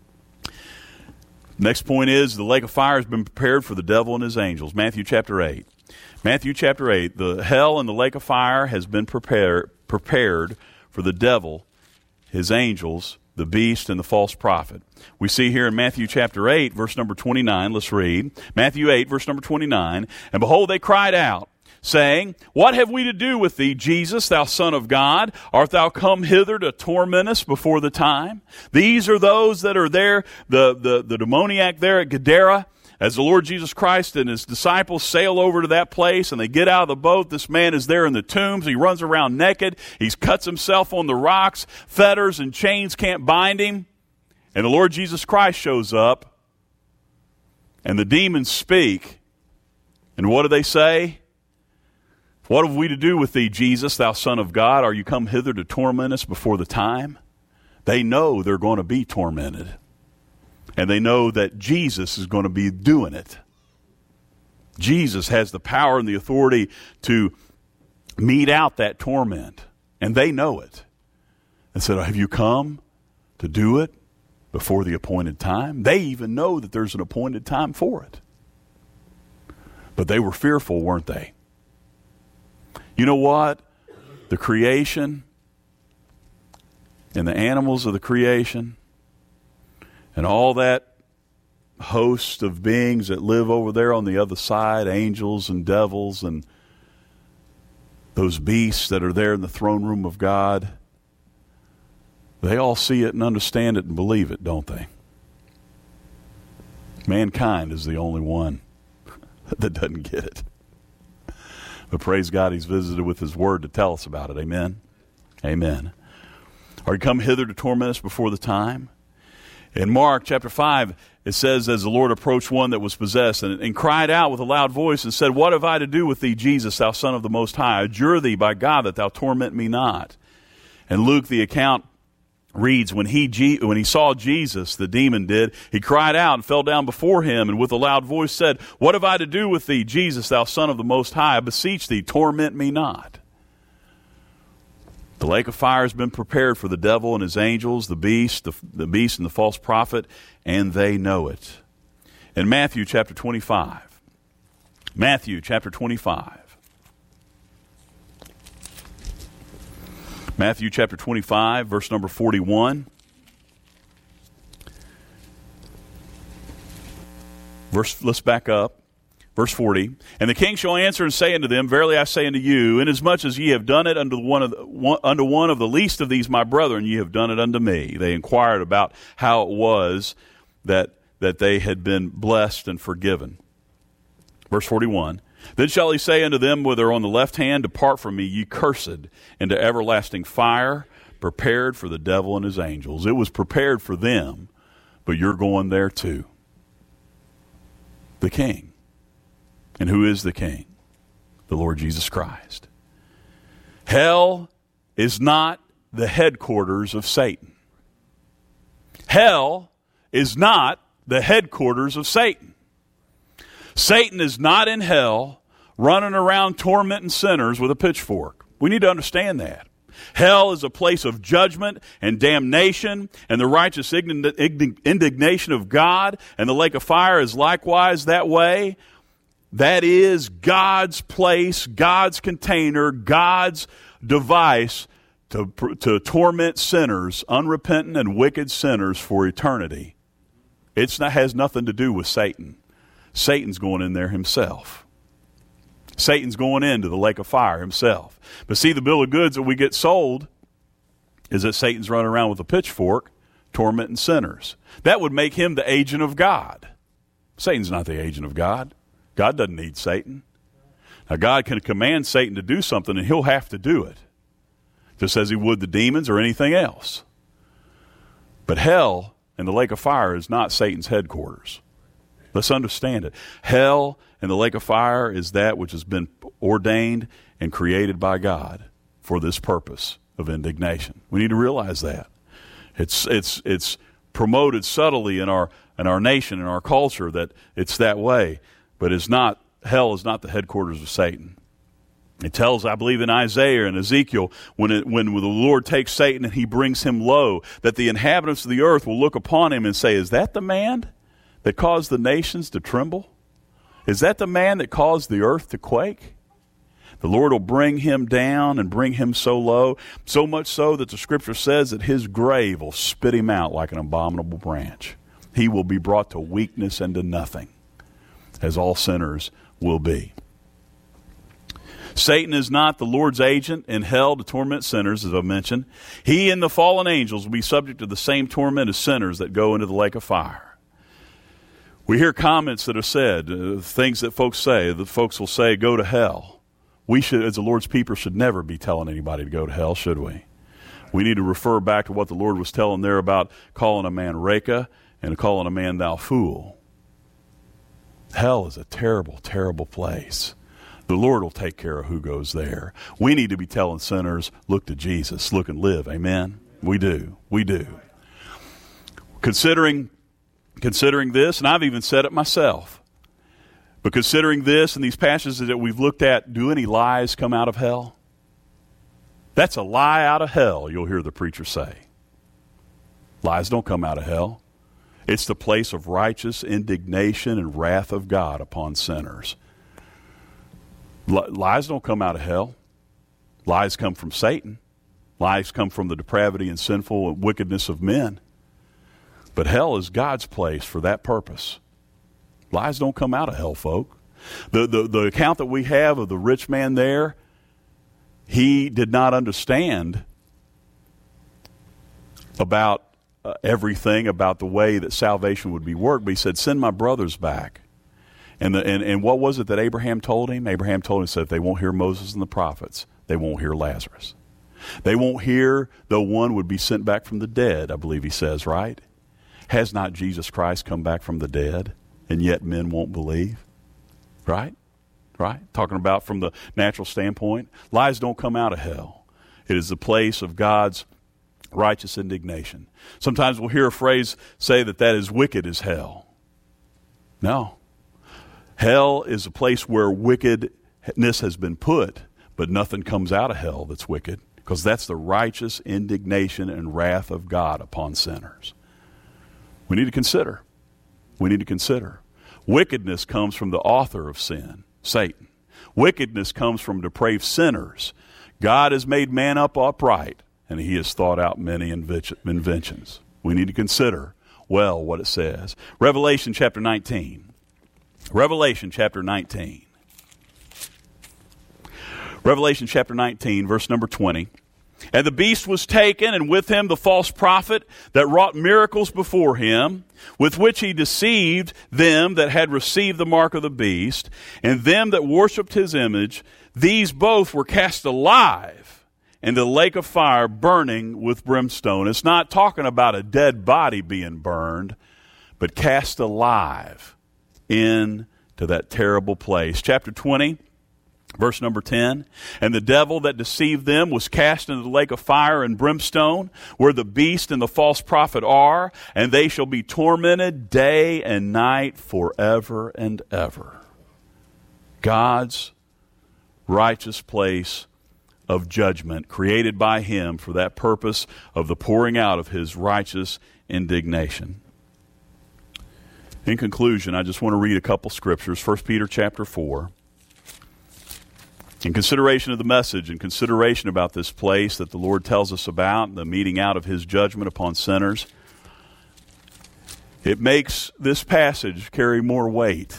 Next point is the lake of fire has been prepared for the devil and his angels. Matthew chapter eight. Matthew chapter eight. The hell and the lake of fire has been prepared prepared for the devil, his angels, the beast, and the false prophet. We see here in Matthew chapter eight, verse number twenty-nine. Let's read. Matthew eight, verse number twenty-nine. And behold, they cried out, saying, what have we to do with thee, Jesus, thou Son of God? Art thou come hither to torment us before the time? These are those that are there, the, the, the demoniac there at Gadara, as the Lord Jesus Christ and his disciples sail over to that place and they get out of the boat. This man is there in the tombs. He runs around naked. He cuts himself on the rocks. Fetters and chains can't bind him. And the Lord Jesus Christ shows up and the demons speak. And what do they say? What have we to do with thee, Jesus, thou Son of God? Are you come hither to torment us before the time? They know they're going to be tormented. And they know that Jesus is going to be doing it. Jesus has the power and the authority to mete out that torment. And they know it. And said, have you come to do it before the appointed time? They even know that there's an appointed time for it. But they were fearful, weren't they? You know what? The creation and the animals of the creation and all that host of beings that live over there on the other side, angels and devils and those beasts that are there in the throne room of God, they all see it and understand it and believe it, don't they? Mankind is the only one that doesn't get it. But praise God, he's visited with his word to tell us about it. Amen? Amen. Are you come hither to torment us before the time? In Mark chapter five, it says, as the Lord approached one that was possessed and, and cried out with a loud voice and said, what have I to do with thee, Jesus, thou Son of the Most High? I adjure thee by God that thou torment me not. And Luke, the account reads, when he, Je- when he saw Jesus, the demon did, he cried out and fell down before him, and with a loud voice said, "What have I to do with thee, Jesus, thou Son of the Most High? I beseech thee, torment me not." The lake of fire has been prepared for the devil and his angels, the beast, the, the beast and the false prophet, and they know it. In Matthew chapter twenty-five, Matthew chapter twenty-five, Matthew chapter twenty-five, verse number forty-one. Verse, let's back up. Verse forty, "And the king shall answer and say unto them, Verily I say unto you, inasmuch as ye have done it unto one of the, one, unto one of the least of these my brethren, ye have done it unto me." They inquired about how it was that, that they had been blessed and forgiven. Verse forty-one, "Then shall he say unto them whither on the left hand, Depart from me, ye cursed, into everlasting fire, prepared for the devil and his angels." It was prepared for them, but you're going there too. The king. And who is the king? The Lord Jesus Christ. Hell is not the headquarters of Satan. Hell is not the headquarters of Satan. Satan is not in hell running around tormenting sinners with a pitchfork. We need to understand that. Hell is a place of judgment and damnation and the righteous indignation of God, and the lake of fire is likewise that way. That is God's place, God's container, God's device to, to torment sinners, unrepentant and wicked sinners for eternity. It has nothing to do with Satan. Satan's going in there himself. Satan's going into the lake of fire himself. But see, the bill of goods that we get sold is that Satan's running around with a pitchfork tormenting sinners. That would make him the agent of God. Satan's not the agent of God. God doesn't need Satan. Now, God can command Satan to do something, and he'll have to do it, just as he would the demons or anything else. But hell and the lake of fire is not Satan's headquarters. Let's understand it. Hell and the lake of fire is that which has been ordained and created by God for this purpose of indignation. We need to realize that. It's it's it's promoted subtly in our in our nation, in our culture, that it's that way. But it's not, hell is not the headquarters of Satan. It tells, I believe, in Isaiah and Ezekiel, when it, when the Lord takes Satan and he brings him low, that the inhabitants of the earth will look upon him and say, "Is that the man that caused the nations to tremble? Is that the man that caused the earth to quake?" The Lord will bring him down and bring him so low, so much so that the Scripture says that his grave will spit him out like an abominable branch. He will be brought to weakness and to nothing, as all sinners will be. Satan is not the Lord's agent in hell to torment sinners, as I mentioned. He and the fallen angels will be subject to the same torment as sinners that go into the lake of fire. We hear comments that are said, uh, things that folks say, that folks will say, "Go to hell." We should, as the Lord's people, should never be telling anybody to go to hell, should we? We need to refer back to what the Lord was telling there about calling a man Reka and calling a man thou fool. Hell is a terrible, terrible place. The Lord will take care of who goes there. We need to be telling sinners, look to Jesus, look and live. Amen? We do. We do. Considering, considering this, and I've even said it myself, but considering this and these passages that we've looked at, do any lies come out of hell? That's a lie out of hell, you'll hear the preacher say. Lies don't come out of hell. It's the place of righteous indignation and wrath of God upon sinners. Lies don't come out of hell. Lies come from Satan. Lies come from the depravity and sinful wickedness of men. But hell is God's place for that purpose. Lies don't come out of hell, folk. The, the, the account that we have of the rich man there, he did not understand about Uh, everything about the way that salvation would be worked, but he said, "Send my brothers back." And, the, and and what was it that Abraham told him? Abraham told him, said, if they won't hear Moses and the prophets, they won't hear Lazarus. They won't hear, though one would be sent back from the dead, I believe he says, right? Has not Jesus Christ come back from the dead, and yet men won't believe? Right? Right? Talking about from the natural standpoint. Lies don't come out of hell. It is the place of God's Righteous indignation. Sometimes we'll hear a phrase say that that is wicked as hell. No. Hell is a place where wickedness has been put, but nothing comes out of hell that's wicked, because that's the righteous indignation and wrath of God upon sinners. We need to consider. We need to consider. Wickedness comes from the author of sin, Satan. Wickedness comes from depraved sinners. God has made man up upright, and he has thought out many inventions. We need to consider well what it says. Revelation chapter nineteen. Revelation chapter nineteen. Revelation chapter nineteen, verse number twenty. And the beast was taken, and with him the false prophet that wrought miracles before him, with which he deceived them that had received the mark of the beast, and them that worshipped his image. These both were cast alive into the lake of fire, burning with brimstone. It's not talking about a dead body being burned, but cast alive into that terrible place. Chapter twenty. Verse number ten, and the devil that deceived them was cast into the lake of fire and brimstone, where the beast and the false prophet are, and they shall be tormented day and night forever and ever. God's righteous place of judgment, created by him for that purpose of the pouring out of his righteous indignation. In conclusion, I just want to read a couple scriptures. First Peter chapter four. In consideration of the message and consideration about this place that the Lord tells us about, the meting out of his judgment upon sinners, it makes this passage carry more weight.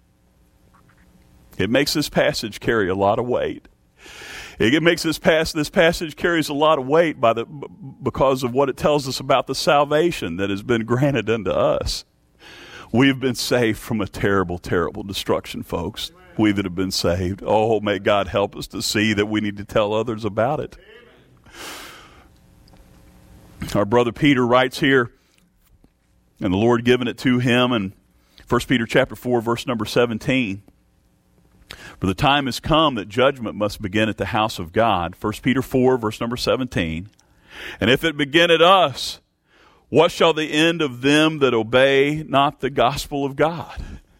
It makes this passage carry a lot of weight. It makes this pass this passage carries a lot of weight by the because of what it tells us about the salvation that has been granted unto us. We have been saved from a terrible, terrible destruction, folks. We that have been saved. Oh, may God help us to see that we need to tell others about it. Our brother Peter writes here, and the Lord given it to him in First Peter chapter four, verse number seventeen. For the time has come that judgment must begin at the house of God. First Peter four, verse number seventeen. And if it begin at us, what shall the end of them that obey not the gospel of God?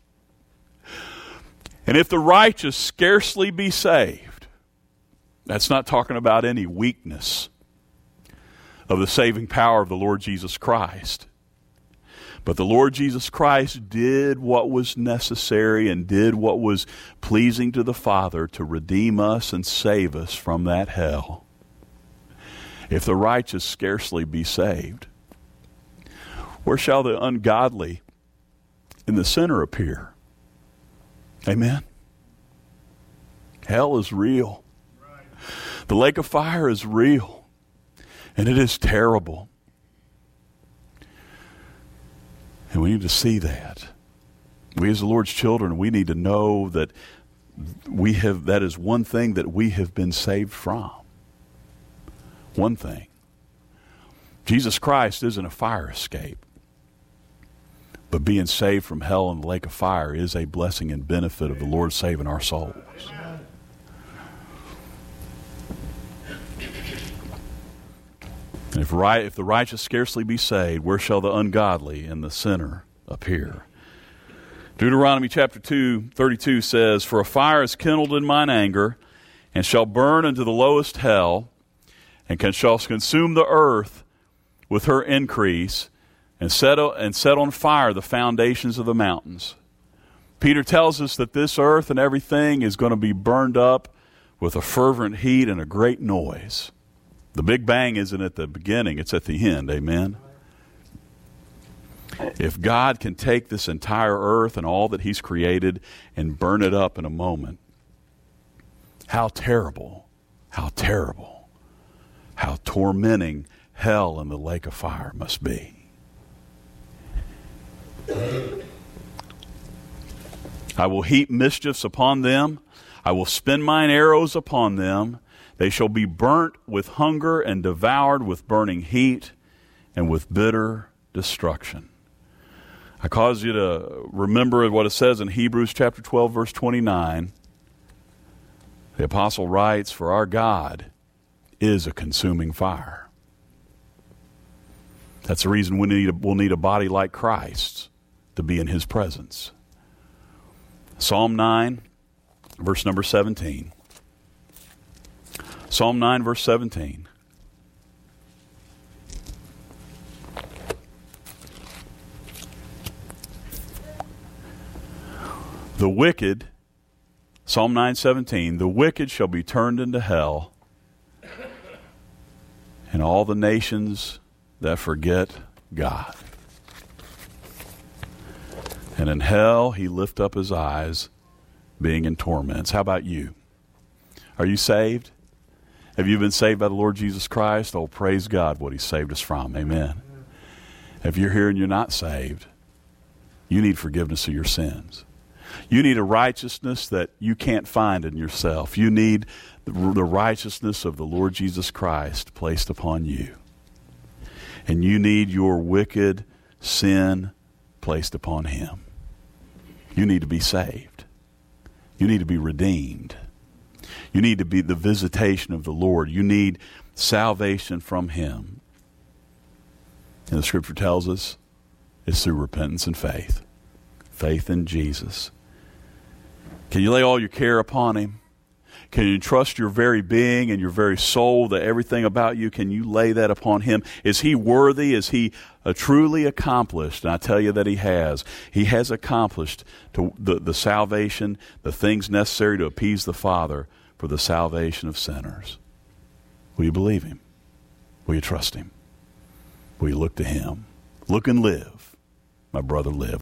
And if the righteous scarcely be saved, that's not talking about any weakness of the saving power of the Lord Jesus Christ. But the Lord Jesus Christ did what was necessary and did what was pleasing to the Father to redeem us and save us from that hell. If the righteous scarcely be saved, where shall the ungodly and the sinner appear? Amen. Hell is real. Right. The lake of fire is real. And it is terrible. And we need to see that. We as the Lord's children, we need to know that we have that is one thing that we have been saved from. One thing. Jesus Christ isn't a fire escape. But being saved from hell and the lake of fire is a blessing and benefit of the Lord saving our souls. And if, right, if the righteous scarcely be saved, where shall the ungodly and the sinner appear? Deuteronomy chapter two, thirty-two says, For a fire is kindled in mine anger, and shall burn into the lowest hell, and can, shall consume the earth with her increase, and set, and set on fire the foundations of the mountains. Peter tells us that this earth and everything is going to be burned up with a fervent heat and a great noise. The Big Bang isn't at the beginning, it's at the end. Amen? If God can take this entire earth and all that he's created and burn it up in a moment, how terrible, how terrible, how tormenting hell and the lake of fire must be. I will heap mischiefs upon them. I will spin mine arrows upon them. They shall be burnt with hunger and devoured with burning heat and with bitter destruction. I cause you to remember what it says in Hebrews chapter twelve, verse twenty-nine. The apostle writes, For our God is a consuming fire. That's the reason we need a, we'll need a body like Christ's to be in his presence. Psalm nine, verse number seventeen. Psalm nine, verse seventeen. The wicked, Psalm nine seventeen, the wicked shall be turned into hell, and all the nations that forget God. And in hell he lift up his eyes, being in torments. How about you? Are you saved? Have you been saved by the Lord Jesus Christ? Oh, praise God what he saved us from. Amen. If you're here and you're not saved, you need forgiveness of your sins. You need a righteousness that you can't find in yourself. You need the, the righteousness of the Lord Jesus Christ placed upon you. And you need your wicked sin placed upon him. You need to be saved. You need to be redeemed. You need to be the visitation of the Lord. You need salvation from him. And the scripture tells us it's through repentance and faith. Faith in Jesus. Can you lay all your care upon him? Can you trust your very being and your very soul, that everything about you, can you lay that upon him? Is he worthy? Is he uh, truly accomplished? And I tell you that he has. He has accomplished to the, the salvation, the things necessary to appease the Father for the salvation of sinners. Will you believe him? Will you trust him? Will you look to him? Look and live. My brother, live.